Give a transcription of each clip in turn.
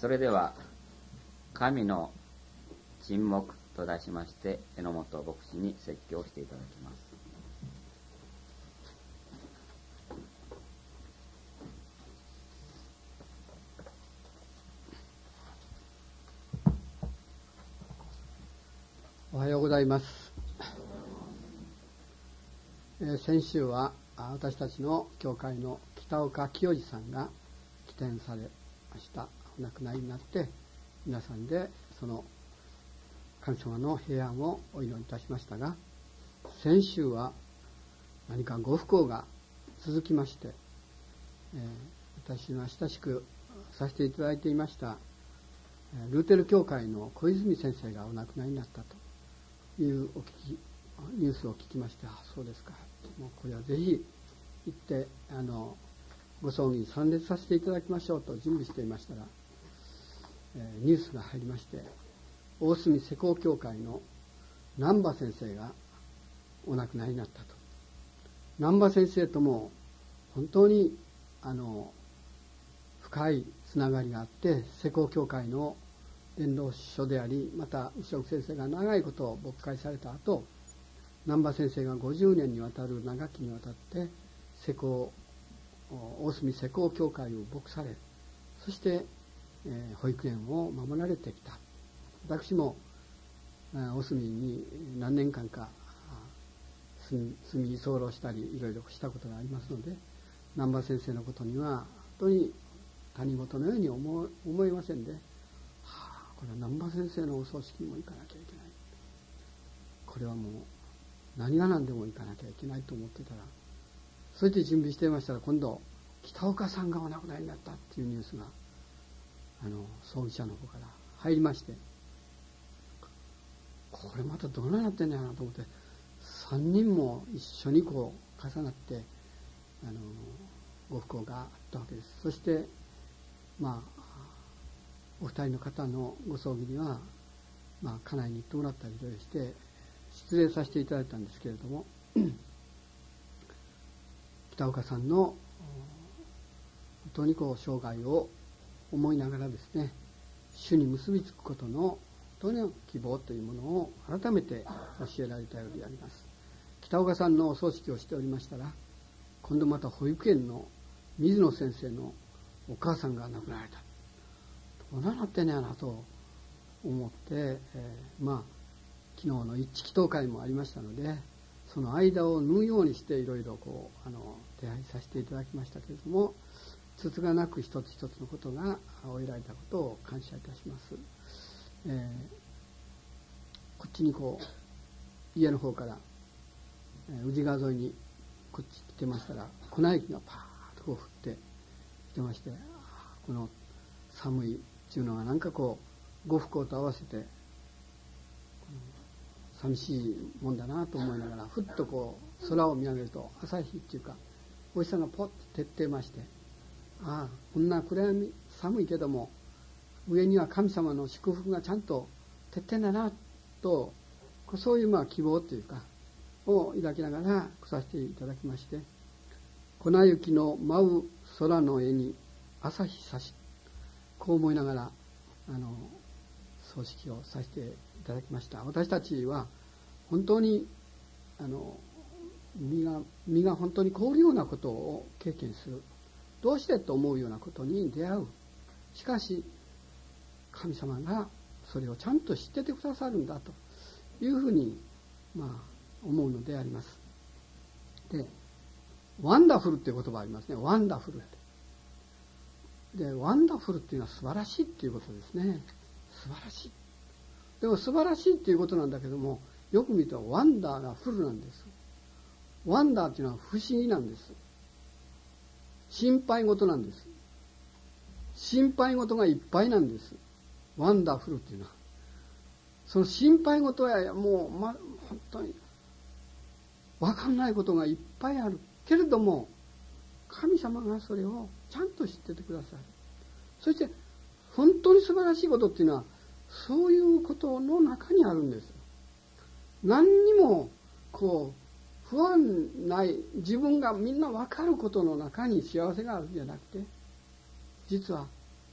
それでは神の沈黙と題しまして榎本牧師に説教していただきます。 おはようございます。先週は私たちの教会の北岡清治さんが起点されました。お亡くなりになって皆さんでその神様の平安をお祈りいたしましたが、先週は何かご不幸が続きまして、私が親しくさせていただいていましたルーテル教会の小泉先生がお亡くなりになったというニュースを聞きまして、そうですか、もうこれはぜひ行ってご葬儀に参列させていただきましょうと準備していましたら、ニュースが入りまして、大隅施工協会の南波先生がお亡くなりになったと。南波先生とも本当に深いつながりがあって、施工協会の伝道書であり、また牛尾先生が長いことを牧会された後、南波先生が50年にわたる長きにわたって大隅施工協会を牧され、そして保育園を守られてきた。私も大隅に何年間か住み居候したりいろいろしたことがありますので、南波先生のことには本当に他人事のように思いませんで、これは南波先生のお葬式にも行かなきゃいけない、これはもう何が何でも行かなきゃいけないと思ってたら、そして準備していましたら、今度北岡さんがお亡くなりになったっていうニュースが葬儀社の方から入りまして、これまたどうなってんのやなと思って、3人も一緒にこう重なってご不幸があったわけです。そしてお二人の方のご葬儀には家内に行ってもらったりいろいろして失礼させていただいたんですけれども、北岡さんの本当に生涯を思いながらですね、主に結びつくことの本当の希望というものを改めて教えられたようであります。北岡さんのお葬式をしておりましたら、今度また保育園の水野先生のお母さんが亡くなられた。どうなってんねやなと思って、昨日の一致祈祷会もありましたので、その間を縫うようにしていろいろ手配させていただきましたけれども、つつがなく一つ一つのことが終えられたことを感謝いたします。こっちに家の方から宇治川沿いにこっち来てましたら、粉雪がパーッと降ってきてまして、この寒いっていうのがなんかご不幸と合わせて寂しいもんだなと思いながら、ふっと空を見上げると朝日っていうかお日さんがポッと照ってまして、こんな暗闇寒いけども上には神様の祝福がちゃんと照ってんだなと、そういう希望というかを抱きながら来させていただきまして、粉雪の舞う空の絵に朝日差し、こう思いながら葬式をさせていただきました。私たちは本当に身が本当に凍るようなことを経験する、どうしてと思うようなことに出会う。しかし神様がそれをちゃんと知っててくださるんだというふうに思うのであります。で、ワンダフルっていう言葉ありますね。ワンダフルって。で、ワンダフルっていうのは素晴らしいっていうことですね。素晴らしい。でも素晴らしいっていうことなんだけども、よく見るとワンダーがフルなんです。ワンダーっていうのは不思議なんです。心配事なんです。心配事がいっぱいなんです。ワンダフルっていうのは。その心配事はもう、本当に分かんないことがいっぱいあるけれども、神様がそれをちゃんと知っててくださる。そして本当に素晴らしいことっていうのはそういうことの中にあるんです。何にも不安ない、自分がみんな分かることの中に幸せがあるんじゃなくて、実は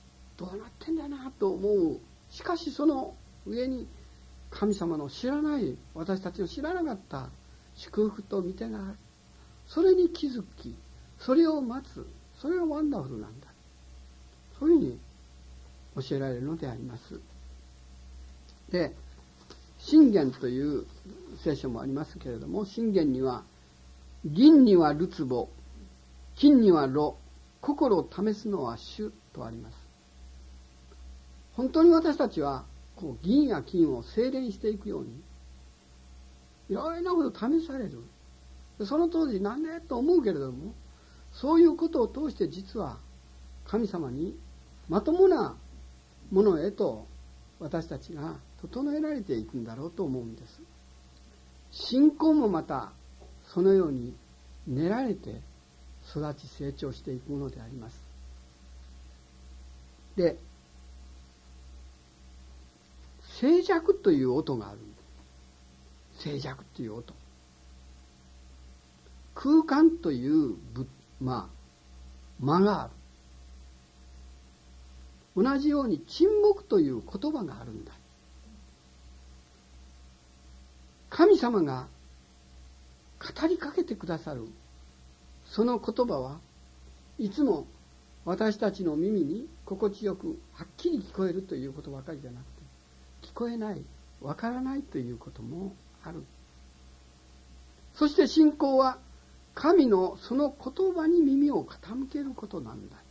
どうなってんだなと思う。しかしその上に神様の知らない、私たちの知らなかった祝福と御手がある。それに気づき、それを待つ。それがワンダフルなんだ。そういうふうに教えられるのであります。で、箴言という聖書もありますけれども、箴言には、銀にはるつぼ、金には炉、心を試すのは主とあります。本当に私たちはこう銀や金を精錬していくように、いろいろなこと試される。その当時なんでと思うけれども、そういうことを通して実は神様にまともなものへと私たちが整えられていくんだろうと思うんです。信仰もまたそのように練られて育ち成長していくものであります。で、静寂という音がある。静寂という音。空間という間がある。同じように沈黙という言葉があるんだ。神様が語りかけてくださるその言葉はいつも私たちの耳に心地よくはっきり聞こえるということばかりじゃなくて、聞こえない、わからないということもある。そして信仰は神のその言葉に耳を傾けることなんだ。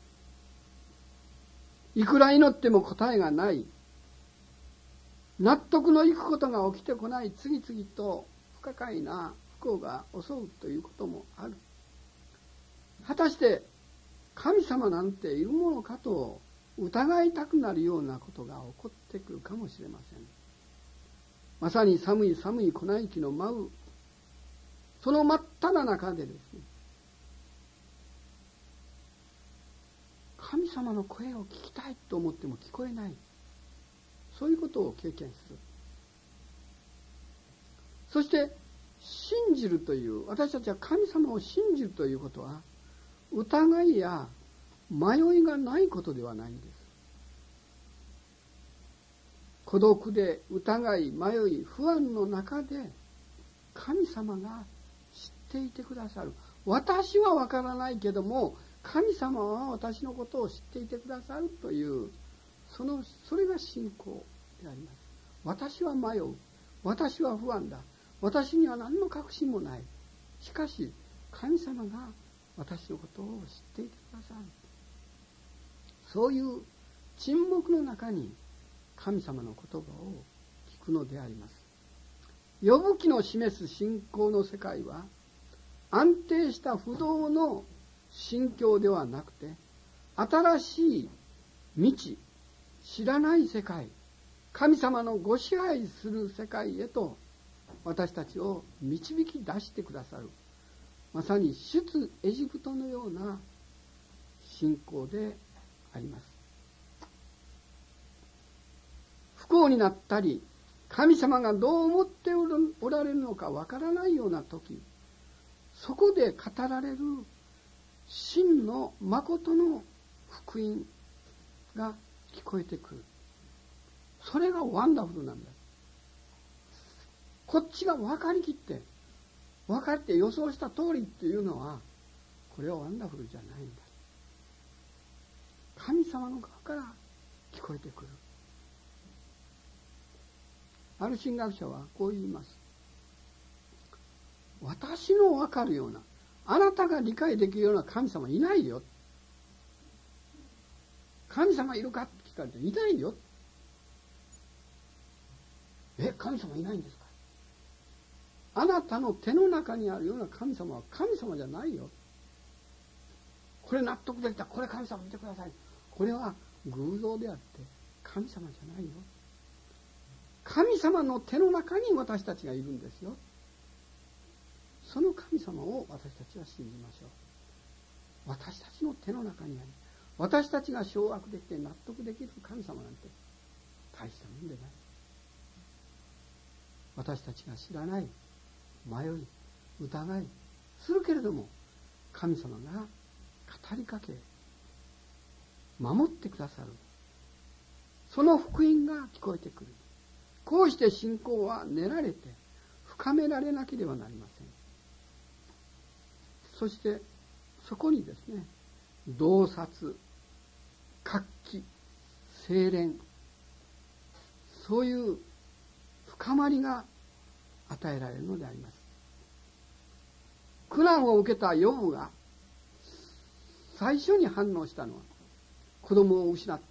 いくら祈っても答えがない、納得のいくことが起きてこない、次々と不可解な不幸が襲うということもある。果たして神様なんているものかと疑いたくなるようなことが起こってくるかもしれません。まさに寒い寒い粉雪の舞うその真っ只中でですね、神様の声を聞きたいと思っても聞こえない、そういうことを経験する。そして信じるという、私たちは神様を信じるということは疑いや迷いがないことではないんです。孤独で疑い迷い不安の中で神様が知っていてくださる。私はわからないけども神様は私のことを知っていてくださるというそれが信仰であります。私は迷う、私は不安だ、私には何の確信もない。しかし神様が私のことを知っていてくださる。そういう沈黙の中に神様の言葉を聞くのであります。呼ぶ記の示す信仰の世界は安定した不動の心境ではなくて、新しい未知、知らない世界、神様のご支配する世界へと私たちを導き出してくださる、まさに出エジプトのような信仰であります。不幸になったり、神様がどう思っておられるのかわからないような時、そこで語られる真の誠の福音が聞こえてくる。それがワンダフルなんだ。こっちが分かりきって分かって予想した通りっていうのは、これはワンダフルじゃないんだ。神様の側から聞こえてくる。ある神学者はこう言います。私の分かるような、あなたが理解できるような神様いないよ。神様いるかって聞かれていないよ。神様いないんですか。あなたの手の中にあるような神様は神様じゃないよ。これ納得できた。これ神様見てください。これは偶像であって神様じゃないよ。神様の手の中に私たちがいるんですよ。その神様を私たちは信じましょう。私たちの手の中にあり、私たちが掌握できて納得できる神様なんて大したもんでない。私たちが知らない、迷い、疑いするけれども、神様が語りかけ守ってくださる、 その福音が聞こえてくる。こうして信仰は練られて深められなければなりません。そしてそこにですね、洞察、活気、精錬、そういう深まりが与えられるのであります。苦難を受けたヨブが最初に反応したのは子供を失った。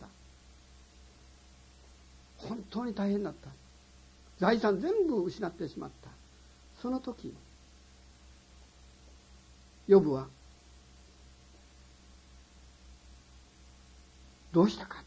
本当に大変だった。財産全部失ってしまった。その時、ヨブはどうしたか。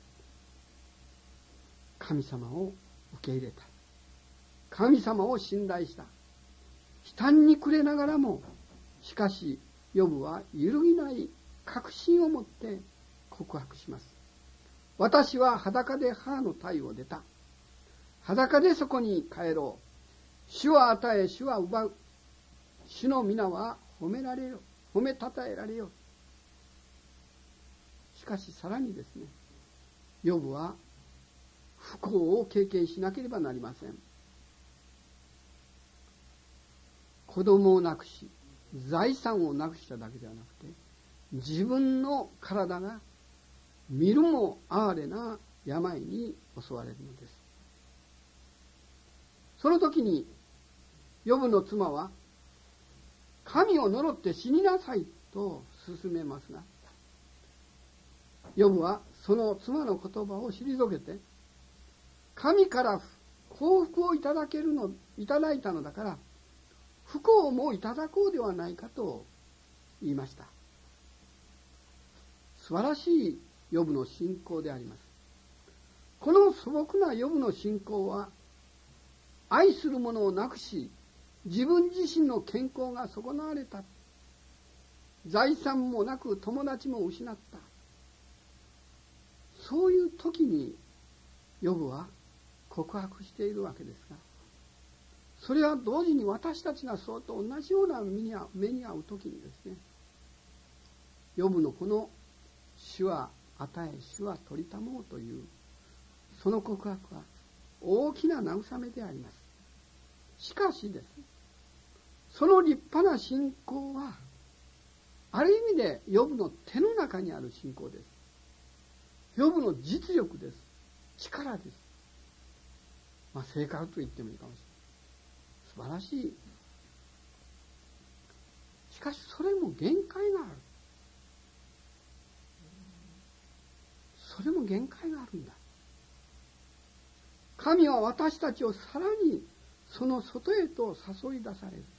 神様を受け入れた。神様を信頼した。悲嘆に暮れながらも、しかしヨブは揺るぎない確信を持って告白します。私は裸で母の胎を出た。裸でそこに帰ろう。主は与え、主は奪う。主の皆は褒められよ。褒めたたえられよ。しかしさらにですね、ヨブは不幸を経験しなければなりません。子供を亡くし、財産をなくしただけではなくて、自分の体が見るも哀れな病に襲われるのです。その時にヨブの妻は神を呪って死になさいと勧めますが、ヨブはその妻の言葉を退けて、神から幸福をいただいたのだから不幸もいただこうではないかと言いました。素晴らしいヨブの信仰であります。この素朴なヨブの信仰は、愛する者をなくし、自分自身の健康が損なわれた。財産もなく友達も失った。そういう時にヨブは告白しているわけですが、それは同時に私たちがそうと同じような目に遭う時にですね、ヨブのこの主は与え、主は取りたもうというその告白は大きな慰めであります。しかしです、その立派な信仰はある意味でヨブの手の中にある信仰です。ヨブの実力です。力です。性格と言ってもいいかもしれない。素晴らしい。しかしそれも限界がある。それも限界があるんだ。神は私たちをさらにその外へと誘い出される。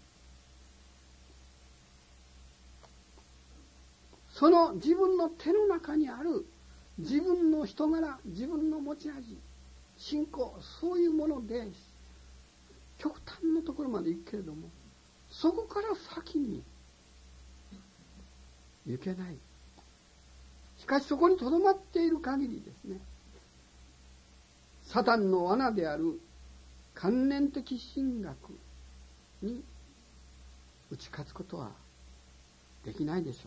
その自分の手の中にある自分の人柄、自分の持ち味、信仰、そういうもので極端のところまで行くけれども、そこから先に行けない。しかしそこにとどまっている限りですね、サタンの罠である観念的神学に打ち勝つことはできないでしょう。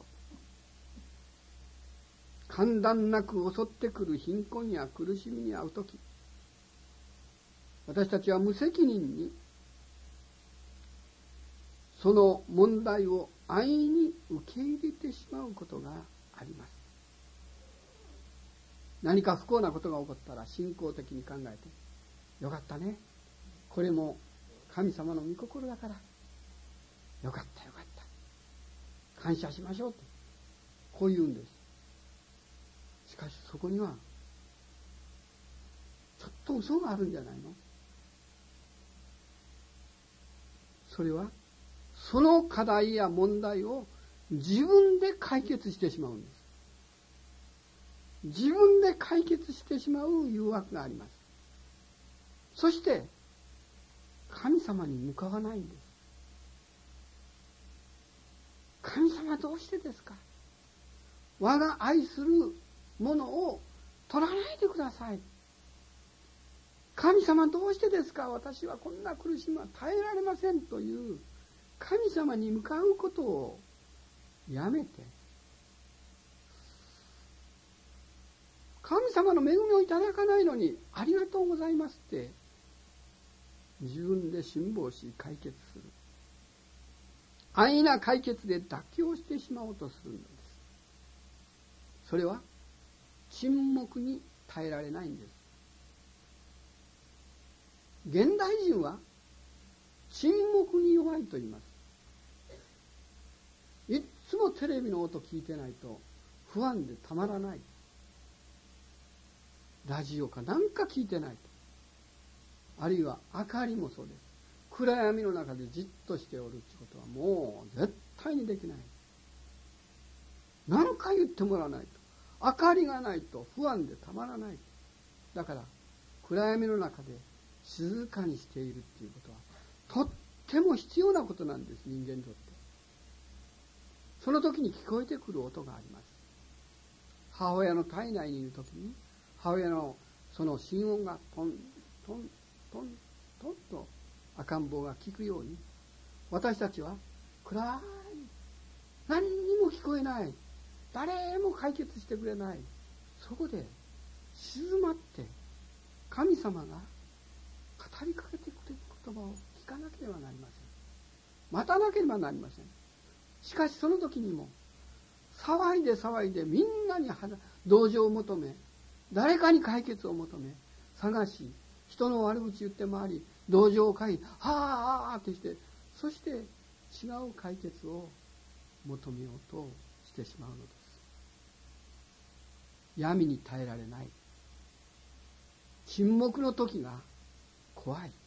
間断なく襲ってくる貧困や苦しみに遭うとき、私たちは無責任にその問題を安易に受け入れてしまうことがあります。何か不幸なことが起こったら信仰的に考えて、よかったね、これも神様の御心だから、よかったよかった、感謝しましょうと、こう言うんです。しかしそこにはちょっと嘘があるんじゃないの。それはその課題や問題を自分で解決してしまうんです。自分で解決してしまう誘惑があります。そして神様に向かわないんです。神様どうしてですか。我が愛するものを取らないでください。神様どうしてですか。私はこんな苦しみは耐えられませんという神様に向かうことをやめて、 神様の恵みをいただかないのにありがとうございますって自分で辛抱し解決する。安易な解決で妥協してしまおうとするのです。それは沈黙に耐えられないんです。現代人は沈黙に弱いと言います。いつもテレビの音聞いてないと不安でたまらない。ラジオかなんか聞いてないと。あるいは明かりもそうです。暗闇の中でじっとしておるってことはもう絶対にできない。何か言ってもらわないと。明かりがないと不安でたまらない。だから暗闇の中で静かにしているっていうことはとっても必要なことなんです、人間にとって。その時に聞こえてくる音があります。母親の体内にいる時に母親のその心音がトントントントンと赤ん坊が聞くように、私たちは暗い、何にも聞こえない、誰も解決してくれない、そこで静まって神様が語りかけてくれる言葉を聞かなければなりません。待たなければなりません。しかしその時にも騒いで騒いでみんなに同情を求め、誰かに解決を求め探し、人の悪口言って回り、同情を買い、はあってして、そして違う解決を求めようとしてしまうのです。闇に耐えられない。沈黙の時が怖い。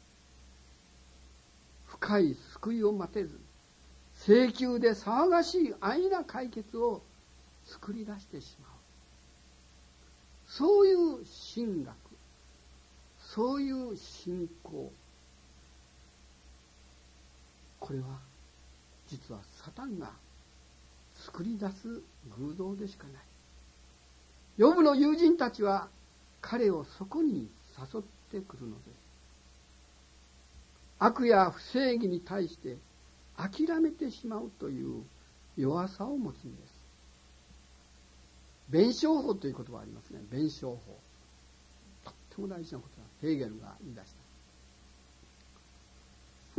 深い救いを待てず、請求で騒がしい安易な解決を作り出してしまう。そういう神学、そういう信仰、これは実はサタンが作り出す偶像でしかない。ヨブの友人たちは彼をそこに誘ってくるのです。悪や不正義に対して諦めてしまうという弱さを持つんです。弁証法という言葉がありますね。弁証法。とっても大事なことだ。ヘーゲルが言い出した。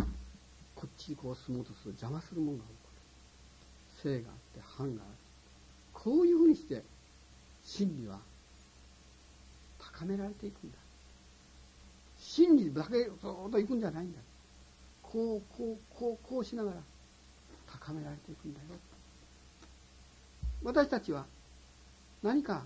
こっちにこう進もうとすると邪魔するものが起こる。正があって反がある。こういうふうにして真理は高められていくんだ。真理だけずっといくんじゃないんだ。こうしながら高められていくんだよ。私たちは何か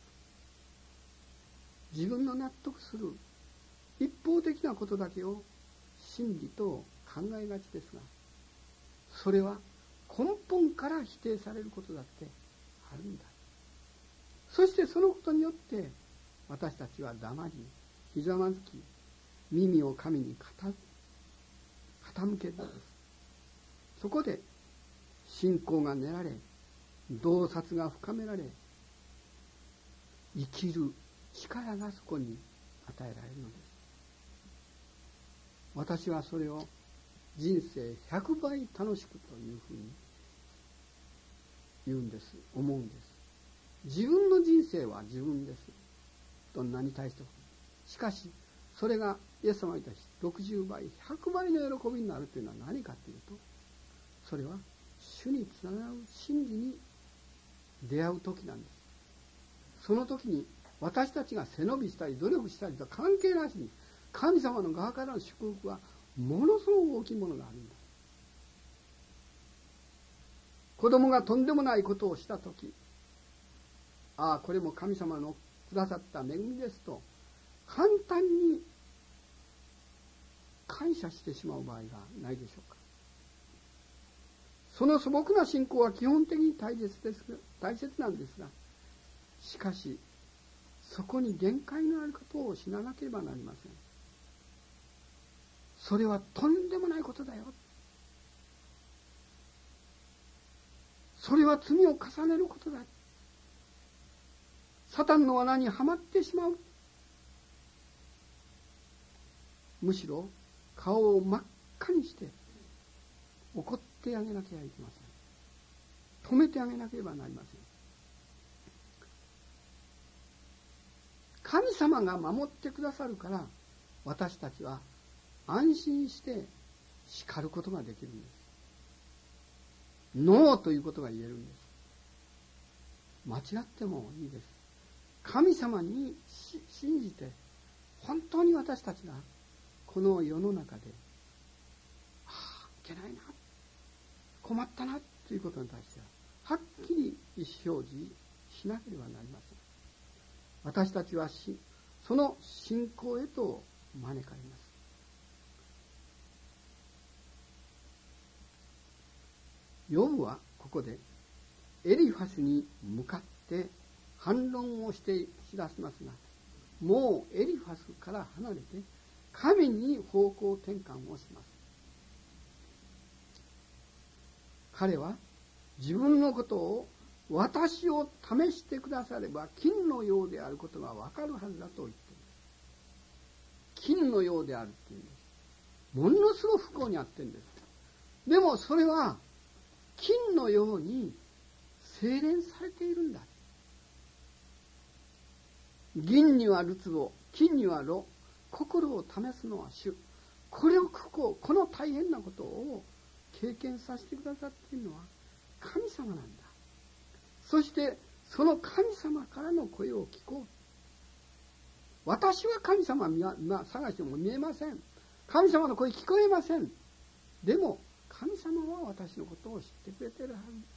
自分の納得する一方的なことだけを真理と考えがちですが、それは根本から否定されることだってあるんだ。そしてそのことによって私たちは黙り、ひざまずき、耳を神に傾けるのです。そこで信仰が練られ、洞察が深められ、生きる力がそこに与えられるのです。私はそれを人生100倍楽しくというふうに言うんです、思うんです。自分の人生は自分です。どんなに大したこと。しかし、それがイエス様が言った60倍、100倍の喜びになるというのは何かというと、それは主につながる真理に出会う時なんです。その時に私たちが背伸びしたり努力したりと関係なしに神様の側からの祝福はものすごく大きいものがあるんだ。子供がとんでもないことをした時、ああこれも神様のくださった恵みですと簡単に感謝してしまう場合がないでしょうか。その素朴な信仰は基本的に大切なんですが、しかしそこに限界のあることを知らなければなりません。それはとんでもないことだよ。それは罪を重ねることだ。サタンの罠にはまってしまう。むしろ顔を真っ赤にして怒ってあげなければいけません。止めてあげなければなりません。 神様が守ってくださるから、私たちは安心して叱ることができるんです。ノーということが言えるんです。間違ってもいいです。神様に信じて、本当に私たちがこの世の中で、いけないな、困ったなということに対しては、はっきり意思表示しなければなりません。私たちはその信仰へと招かれます。ヨブはここでエリファスに向かって反論をしだしますが、もうエリファスから離れて神に方向転換をします。彼は自分のことを、私を試してくだされば金のようであることがわかるはずだと言っています。金のようであるっていうんです。ものすごく不幸にあってるんです。でもそれは金のように精錬されているんだ。銀にはるつぼ、金には炉、心を試すのは主。この大変なことを経験させてくださっているのは神様なんだ。そしてその神様からの声を聞こう。私は神様探しても見えません。神様の声聞こえません。でも神様は私のことを知ってくれているはずです。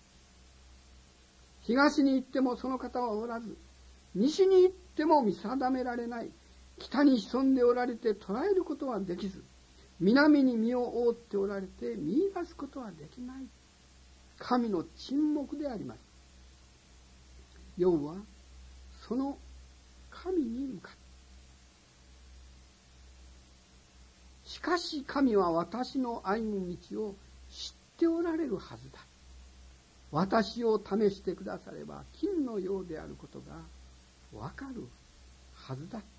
東に行ってもその方はおらず、西に行っても見定められない。北に潜んでおられて捉えることはできず、南に身を覆っておられて見出すことはできない。神の沈黙であります。ヨブはその神に向かって、しかし神は私の歩む道を知っておられるはずだ。私を試してくだされば金のようであることがわかるはずだ。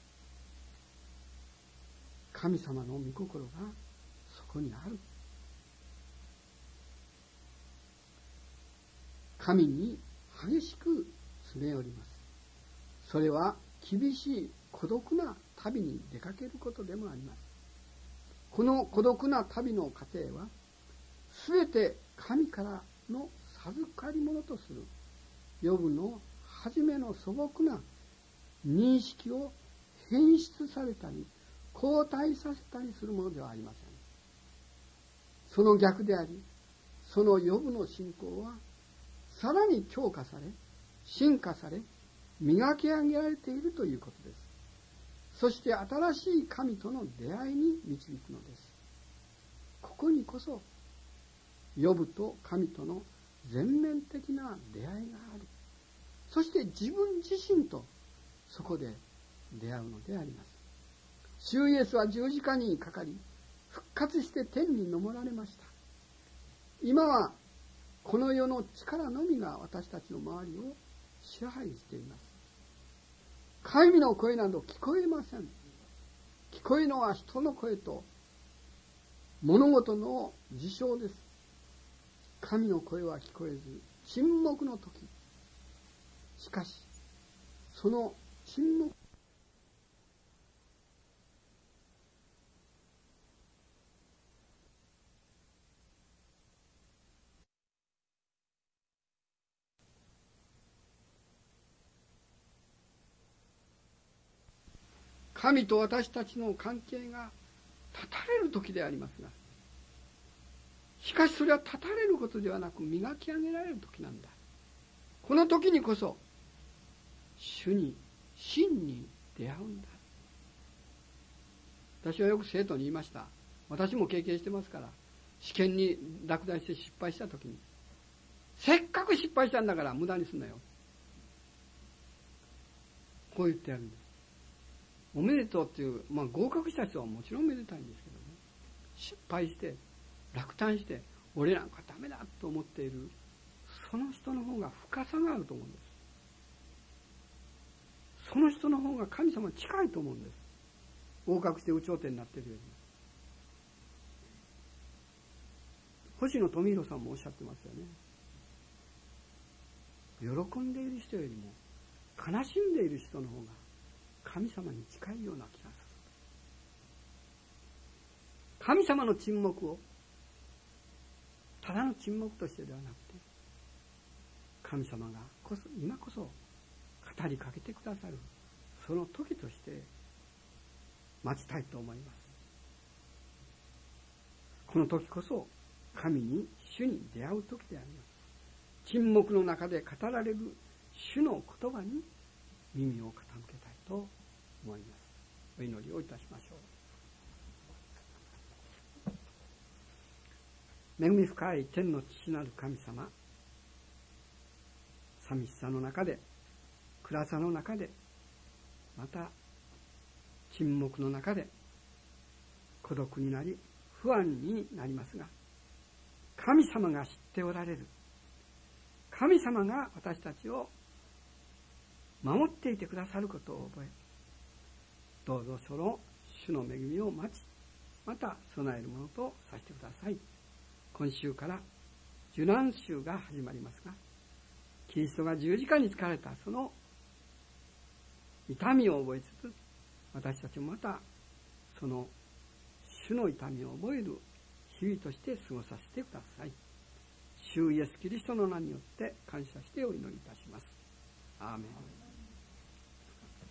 神様の御心がそこにある。神に激しく詰め寄ります。それは厳しい孤独な旅に出かけることでもあります。この孤独な旅の過程は、すべて神からの授かり物とするヨブの初めの素朴な認識を変質されたり後退させたりするものではありません。その逆であり、そのヨブの信仰はさらに強化され、進化され、磨き上げられているということです。そして新しい神との出会いに導くのです。ここにこそヨブと神との全面的な出会いがあり、そして自分自身とそこで出会うのであります。主イエスは十字架にかかり、復活して天に昇られました。今はこの世の力のみが私たちの周りを支配しています。神の声など聞こえません。聞こえるのは人の声と物事の事象です。神の声は聞こえず、沈黙の時。しかし、その沈黙、神と私たちの関係が断たれる時でありますが、しかしそれは断たれることではなく磨き上げられる時なんだ。この時にこそ主に真に出会うんだ。私はよく生徒に言いました。私も経験してますから、試験に落第して失敗した時に、せっかく失敗したんだから無駄にすんなよ、こう言ってやるんです。おめでとうっていう、合格した人はもちろんめでたいんですけどね、失敗して落胆して俺なんかダメだと思っているその人の方が深さがあると思うんです。その人の方が神様に近いと思うんです。合格して有頂天になっているよりも。星野富弘さんもおっしゃってますよね。喜んでいる人よりも悲しんでいる人の方が神様に近いような気がする。神様の沈黙をただの沈黙としてではなくて、神様が今こそ語りかけてくださるその時として待ちたいと思います。この時こそ神に主に出会う時であります。沈黙の中で語られる主の言葉に耳を傾けたいと思います。お祈りをいたしましょう。恵み深い天の父なる神様、寂しさの中で、暗さの中で、また沈黙の中で孤独になり不安になりますが、神様が知っておられる、神様が私たちを守っていてくださることを覚え、どうぞその主の恵みを待ち、また備えるものとさせてください。今週から受難週が始まりますが、キリストが十字架につかれたその痛みを覚えつつ、私たちもまたその主の痛みを覚える日々として過ごさせてください。主イエスキリストの名によって感謝してお祈りいたします。